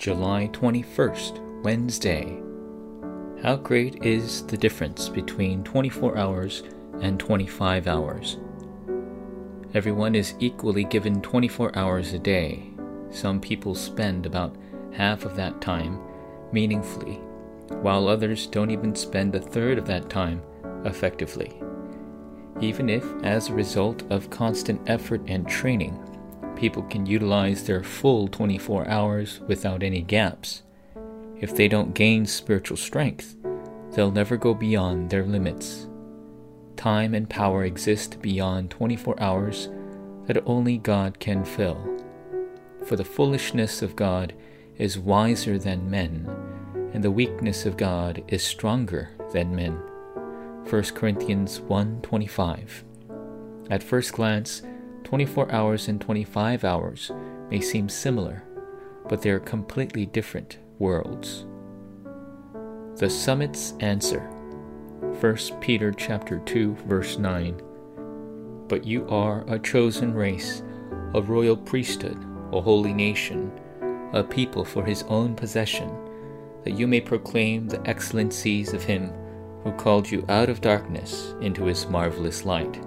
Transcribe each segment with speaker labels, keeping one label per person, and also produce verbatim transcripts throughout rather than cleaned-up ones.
Speaker 1: July twenty-first, Wednesday. How great is the difference between twenty-four hours and twenty-five hours? Everyone is equally given twenty-four hours a day. Some people spend about half of that time meaningfully, while others don't even spend a third of that time effectively. Even if, as a result of constant effort and training, people can utilize their full twenty-four hours without any gaps, if they don't gain spiritual strength, they'll never go beyond their limits. Time and power exist beyond twenty-four hours that only God can fill. For the foolishness of God is wiser than men, and the weakness of God is stronger than men. First Corinthians one twenty-five. At first glance, twenty-four hours and twenty-five hours may seem similar, but they are completely different worlds. The summit's answer. First Peter chapter two verse nine. But you are a chosen race, a royal priesthood, a holy nation, a people for his own possession, that you may proclaim the excellencies of him who called you out of darkness into his marvelous light.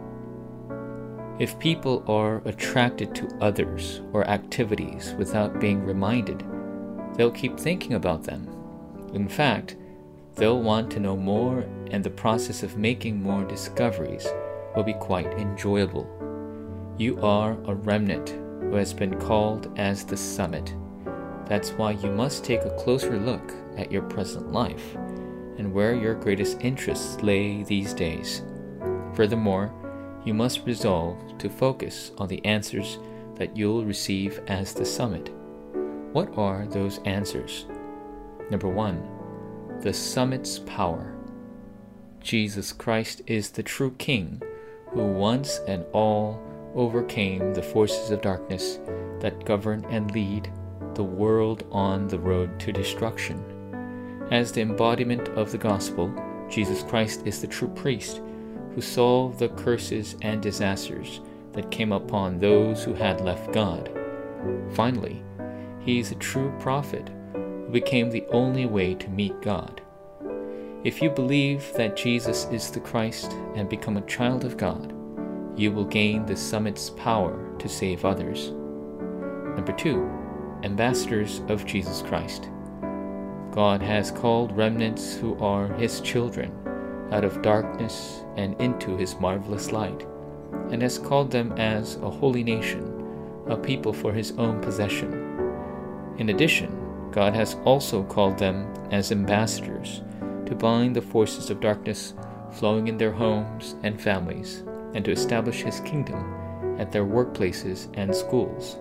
Speaker 1: If people are attracted to others or activities without being reminded, they'll keep thinking about them. In fact, they'll want to know more, and the process of making more discoveries will be quite enjoyable. You are a remnant who has been called as the summit. That's why you must take a closer look at your present life and where your greatest interests lay these days. Furthermore, you must resolve to focus on the answers that you'll receive as the summit. What are those answers? Number one, the summit's power. Jesus Christ is the true King who once and all overcame the forces of darkness that govern and lead the world on the road to destruction. As the embodiment of the gospel, Jesus Christ is the true priest who solved the curses and disasters that came upon those who had left God. Finally, he is a true prophet who became the only way to meet God. If you believe that Jesus is the Christ and become a child of God, you will gain the summit's power to save others. Number two, ambassadors of Jesus Christ. God has called remnants who are his children out of darkness and into his marvelous light, and has called them as a holy nation, a people for his own possession. In addition, God has also called them as ambassadors to bind the forces of darkness flowing in their homes and families, and to establish his kingdom at their workplaces and schools.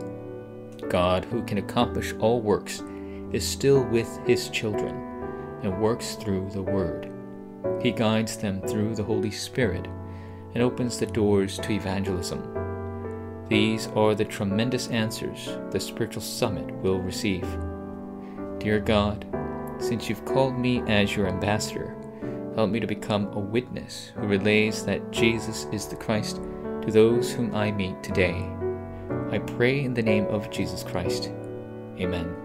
Speaker 1: God, who can accomplish all works, is still with his children and works through the Word. He guides them through the Holy Spirit and opens the doors to evangelism. These are the tremendous answers the spiritual summit will receive. Dear God, since you've called me as your ambassador, help me to become a witness who relays that Jesus is the Christ to those whom I meet today. I pray in the name of Jesus Christ. Amen.